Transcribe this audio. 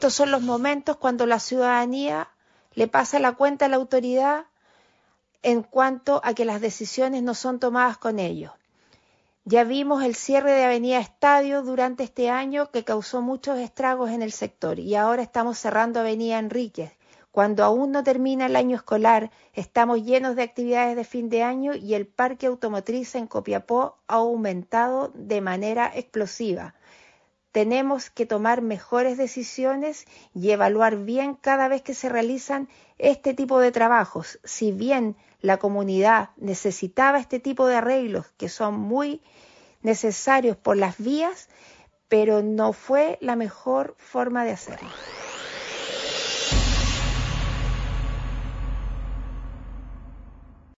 Estos son los momentos cuando la ciudadanía le pasa la cuenta a la autoridad en cuanto a que las decisiones no son tomadas con ellos. Ya vimos el cierre de Avenida Estadio durante este año que causó muchos estragos en el sector y ahora estamos cerrando Avenida Enríquez. Cuando aún no termina el año escolar, estamos llenos de actividades de fin de año y el parque automotriz en Copiapó ha aumentado de manera explosiva. Tenemos que tomar mejores decisiones y evaluar bien cada vez que se realizan este tipo de trabajos. Si bien la comunidad necesitaba este tipo de arreglos que son muy necesarios por las vías, pero no fue la mejor forma de hacerlo.